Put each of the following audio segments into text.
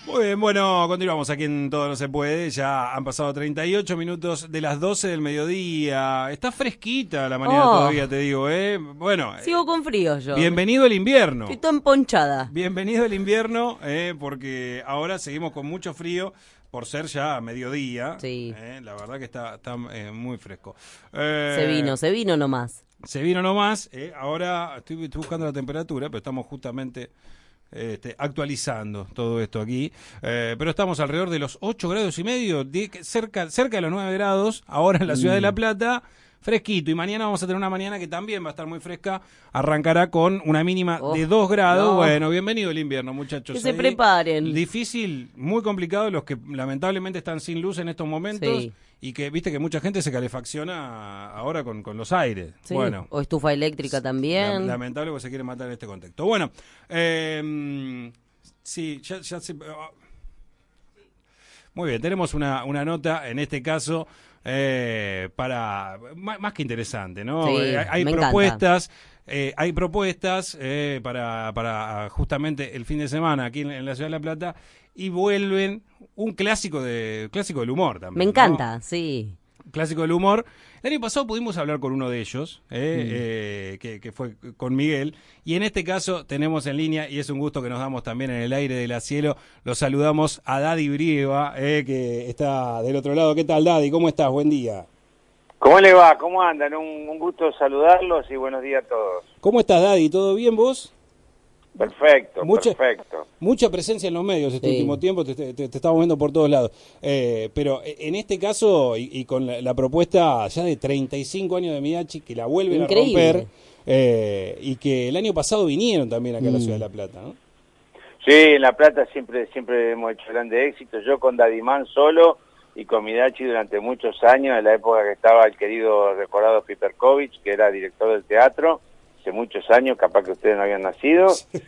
Muy bien, bueno, continuamos aquí en Todo No Se Puede. Ya han pasado 38 minutos de las 12 del mediodía. Está fresquita la mañana todavía, te digo, ¿eh? Bueno, sigo con frío yo. Bienvenido el invierno. Estoy toda emponchada. Bienvenido el invierno, porque ahora seguimos con mucho frío por ser ya mediodía. Sí. La verdad que está muy fresco. Se vino nomás. Se vino nomás. Ahora estoy buscando la temperatura, pero estamos justamente... actualizando todo esto aquí, pero estamos alrededor de los 8 grados y medio, cerca de los 9 grados, ahora en la ciudad de La Plata, fresquito, y mañana vamos a tener una mañana que también va a estar muy fresca, arrancará con una mínima de 2 grados, no. Bueno, bienvenido el invierno, muchachos. Que se preparen. Difícil, muy complicado, los que lamentablemente están sin luz en estos momentos, sí. Y que viste que mucha gente se calefacciona ahora con los aires. Sí. Bueno, o estufa eléctrica también. Lamentable porque se quiere matar en este contexto. Bueno, sí, ya se... Muy bien, tenemos una nota en este caso para más que interesante, ¿no? Sí, hay propuestas. Hay propuestas para justamente el fin de semana aquí en la ciudad de La Plata y vuelven un clásico del humor también. Me encanta, ¿no? Sí. Clásico del humor. El año pasado pudimos hablar con uno de ellos, que fue con Miguel, y en este caso tenemos en línea, y es un gusto que nos damos también en el aire de la cielo, los saludamos a Daddy Brieva, que está del otro lado. ¿Qué tal, Daddy? ¿Cómo estás? Buen día. ¿Cómo le va? ¿Cómo andan? Un gusto saludarlos y buenos días a todos. ¿Cómo estás, Daddy? ¿Todo bien vos? Perfecto, perfecto. Mucha presencia en los medios este último tiempo, te estamos viendo por todos lados. Pero en este caso, y con la propuesta ya de 35 años de Midachi, que la vuelven Increíble. a romper, y que el año pasado vinieron también acá a la ciudad de La Plata, ¿no? Sí, en La Plata siempre hemos hecho grandes éxitos. Yo con Dadimán solo y con Midachi durante muchos años, en la época que estaba el querido recordado Piperkovich, que era director del teatro, hace muchos años, capaz que ustedes no habían nacido,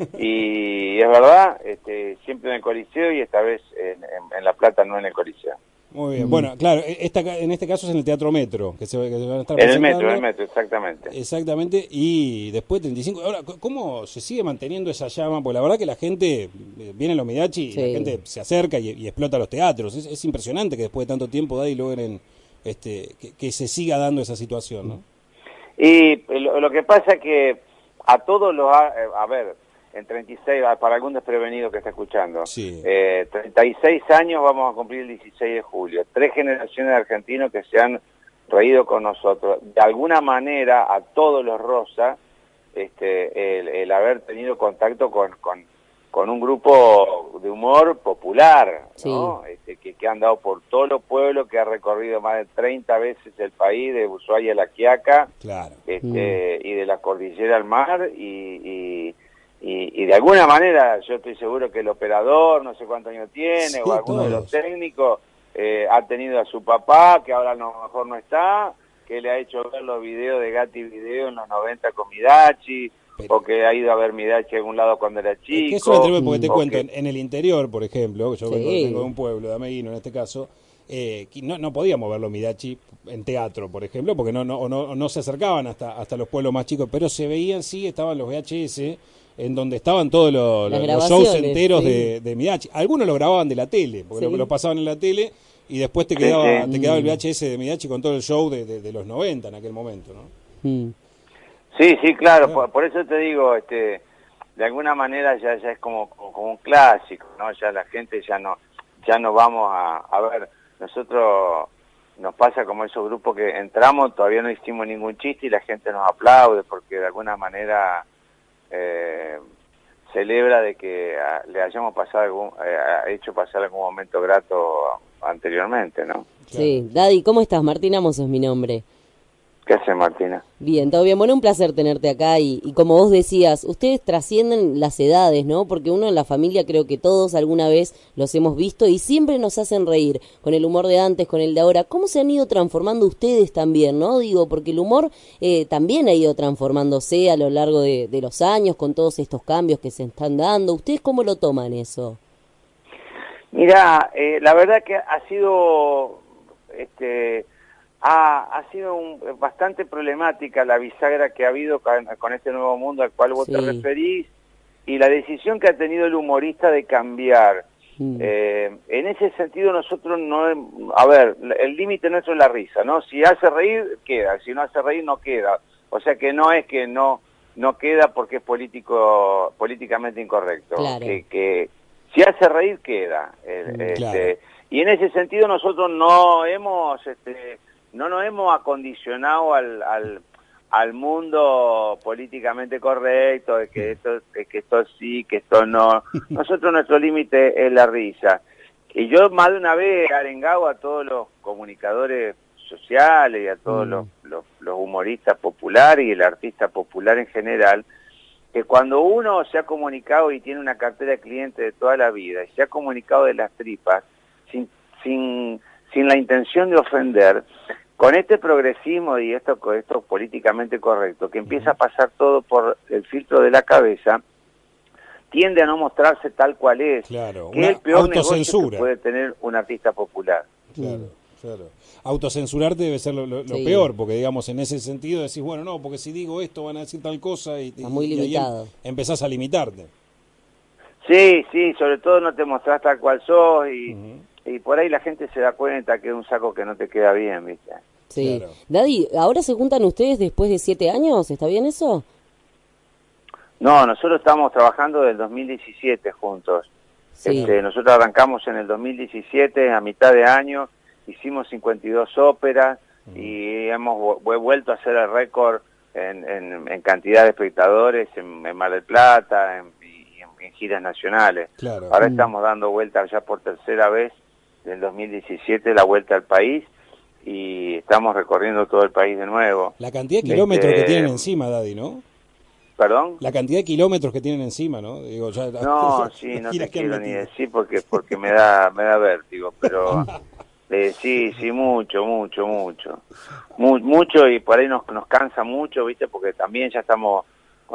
y es verdad, siempre en el Coliseo y esta vez en La Plata, no en el Coliseo. Muy bien, bueno, claro, en este caso es en el Teatro Metro, que se van a estar en presentando. el Metro, exactamente. Exactamente, y después 35. Ahora, ¿cómo se sigue manteniendo esa llama? Porque la verdad que la gente, viene a los Midachi, y la gente se acerca y explota los teatros. Es impresionante que después de tanto tiempo, Daddy, logren que se siga dando esa situación, ¿no? Y lo que pasa es que a todos los... A ver, en 36, para algún desprevenido que está escuchando, 36 años vamos a cumplir el 16 de julio. 3 generaciones de argentinos que se han reído con nosotros. De alguna manera, a todos los Rosa, el haber tenido contacto con un grupo de humor popular, ¿no? Que ha andado por todos los pueblos, que ha recorrido más de 30 veces el país, de Ushuaia a La Quiaca, claro. Y de la cordillera al mar, y de alguna manera yo estoy seguro que el operador, no sé cuántos años tiene, o alguno de los técnicos, ha tenido a su papá, que ahora a lo mejor no está, que le ha hecho ver los videos de Gatti Video en los 90 con Midachi, o que ha ido a ver Midachi a algún lado cuando era chico. Es que eso es tremendo, porque te cuento, en el interior, por ejemplo, yo vengo de un pueblo, de Ameguino en este caso, no podíamos verlo Midachi en teatro, por ejemplo, porque no se acercaban hasta los pueblos más chicos, pero se veían, estaban los VHS, en donde estaban todos los shows enteros de Midachi. Algunos lo grababan de la tele, porque lo pasaban en la tele, y después te quedaba el VHS de Midachi con todo el show de los 90 en aquel momento, ¿no? Sí, claro, por eso te digo, de alguna manera ya es como un clásico, ¿no? Ya la gente ya no vamos a ver, nosotros nos pasa como esos grupos que entramos, todavía no hicimos ningún chiste y la gente nos aplaude porque de alguna manera celebra de que le hayamos hecho pasar algún momento grato anteriormente, ¿no? Sí, Daddy, ¿cómo estás? Martina Amos es mi nombre. ¿Qué hace, Martina? Bien, todo bien. Bueno, un placer tenerte acá y como vos decías, ustedes trascienden las edades, ¿no? Porque uno en la familia creo que todos alguna vez los hemos visto y siempre nos hacen reír con el humor de antes, con el de ahora. ¿Cómo se han ido transformando ustedes también, no? Digo, porque el humor también ha ido transformándose a lo largo de los años con todos estos cambios que se están dando. ¿Ustedes cómo lo toman eso? Mira, la verdad que ha sido... Ha sido bastante problemática la bisagra que ha habido con este nuevo mundo al cual vos te referís, y la decisión que ha tenido el humorista de cambiar. En ese sentido nosotros no, a ver, el límite nuestro es la risa, ¿no? Si hace reír, queda, si no hace reír, no queda. O sea que no es que no queda porque es políticamente incorrecto. Claro. Que si hace reír, queda. Claro. Y en ese sentido nosotros no nos hemos acondicionado al mundo políticamente correcto, de que esto sí, que esto no. Nosotros nuestro límite es la risa. Y yo más de una vez he arengado a todos los comunicadores sociales y a todos los humoristas populares y el artista popular en general, que cuando uno se ha comunicado y tiene una cartera de clientes de toda la vida y se ha comunicado de las tripas sin la intención de ofender, con este progresismo y esto políticamente correcto, que empieza a pasar todo por el filtro de la cabeza, tiende a no mostrarse tal cual es, claro, que es el peor negocio autocensura que puede tener un artista popular. Claro, claro. Autocensurarte debe ser lo peor, porque digamos, en ese sentido decís, bueno, no, porque si digo esto van a decir tal cosa y muy limitado. Ahí empezás a limitarte. Sí, sobre todo no te mostrás tal cual sos y por ahí la gente se da cuenta que es un saco que no te queda bien, ¿viste? Sí. Claro. Daddy, ¿ahora se juntan ustedes después de 7 años? ¿Está bien eso? No, nosotros estamos trabajando desde el 2017 juntos. Sí. Nosotros arrancamos en el 2017, a mitad de año, hicimos 52 óperas y hemos vuelto a hacer el récord en cantidad de espectadores en Mar del Plata, en giras nacionales. Claro. Ahora estamos dando vuelta ya por tercera vez del 2017, la vuelta al país, y estamos recorriendo todo el país de nuevo. La cantidad de kilómetros que tienen encima, Daddy, ¿no? ¿Perdón? La cantidad de kilómetros que tienen encima, ¿no? Digo, ya, no, sí, no te quiero ni decir porque me da vértigo, pero sí, mucho, y por ahí nos cansa mucho, ¿viste? Porque también ya estamos,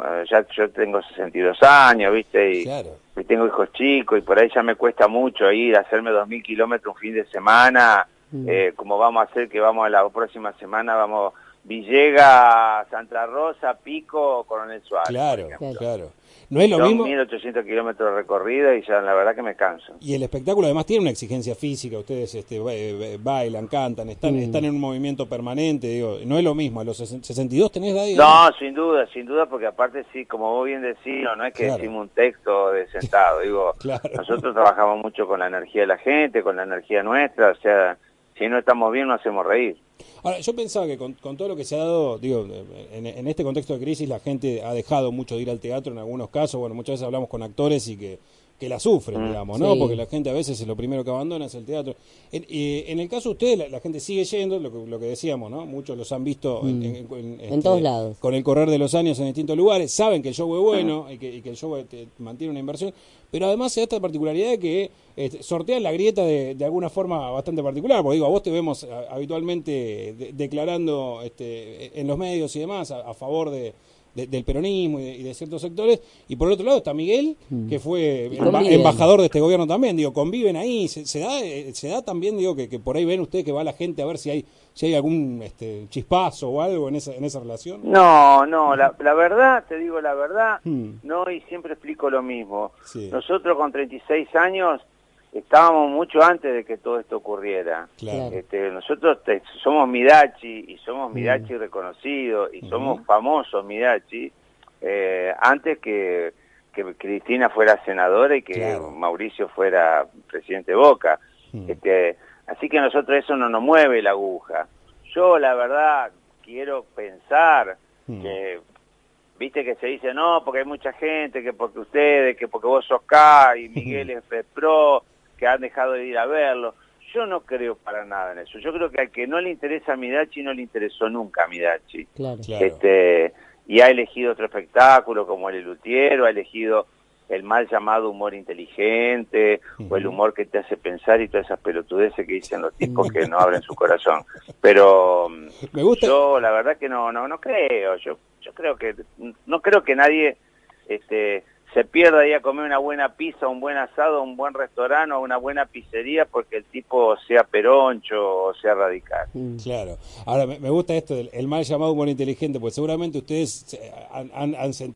yo tengo 62 años, ¿viste? Y, claro. Y tengo hijos chicos y por ahí ya me cuesta mucho ir a hacerme 2.000 kilómetros un fin de semana, como vamos a hacer que vamos a la próxima semana, vamos Villegas, Santa Rosa, Pico, Coronel Suárez. Claro. No es lo mismo. 1.800 kilómetros de recorrida y ya la verdad que me canso. Y el espectáculo además tiene una exigencia física, ustedes bailan, cantan, están en un movimiento permanente, digo, no es lo mismo. ¿A los 62 tenés, Daddy? No, sin duda, porque aparte sí, como vos bien decís, no es que decimos un texto de sentado, digo, nosotros trabajamos mucho con la energía de la gente, con la energía nuestra, o sea, si no estamos bien no hacemos reír. Ahora, yo pensaba que con todo lo que se ha dado, digo, en este contexto de crisis la gente ha dejado mucho de ir al teatro en algunos casos, bueno, muchas veces hablamos con actores y que la sufren, digamos, ¿no? Sí. Porque la gente a veces es lo primero que abandona es el teatro. En el caso de ustedes, la gente sigue yendo, lo que decíamos, ¿no? Muchos los han visto en todos lados. Con el correr de los años en distintos lugares, saben que el show es bueno y que el show mantiene una inversión, pero además se da esta particularidad de que sortean la grieta de alguna forma bastante particular, porque digo, a vos te vemos habitualmente declarando en los medios y demás a favor del peronismo y de ciertos sectores, y por el otro lado está Miguel, que fue embajador de este gobierno también, digo, conviven ahí, se da también, digo, que por ahí ven ustedes que va la gente a ver si hay algún chispazo o algo en esa relación. No, la verdad, te digo la verdad, no, y siempre explico lo mismo. Sí. Nosotros con 36 años estábamos mucho antes de que todo esto ocurriera. Claro. Nosotros somos Midachi y somos Midachi reconocidos y somos famosos Midachi antes que Cristina fuera senadora y que Mauricio fuera presidente de Boca. Así que a nosotros eso no nos mueve la aguja. Yo la verdad quiero pensar que viste que se dice no porque hay mucha gente, que porque ustedes, que porque vos sos K y Miguel es pro, que han dejado de ir a verlo. Yo no creo para nada en eso. Yo creo que al que no le interesa a Midachi no le interesó nunca a Midachi. Claro. Y ha elegido otro espectáculo como el Lutiero, ha elegido el mal llamado humor inteligente, o el humor que te hace pensar y todas esas pelotudeces que dicen los tipos que no abren su corazón. Pero me gusta. Yo la verdad que no creo. Yo creo que no creo que nadie se pierda ahí a comer una buena pizza, un buen asado, un buen restaurante o una buena pizzería porque el tipo sea peroncho o sea radical. Claro. Ahora, me gusta esto del mal llamado humor inteligente, pues seguramente ustedes han sentido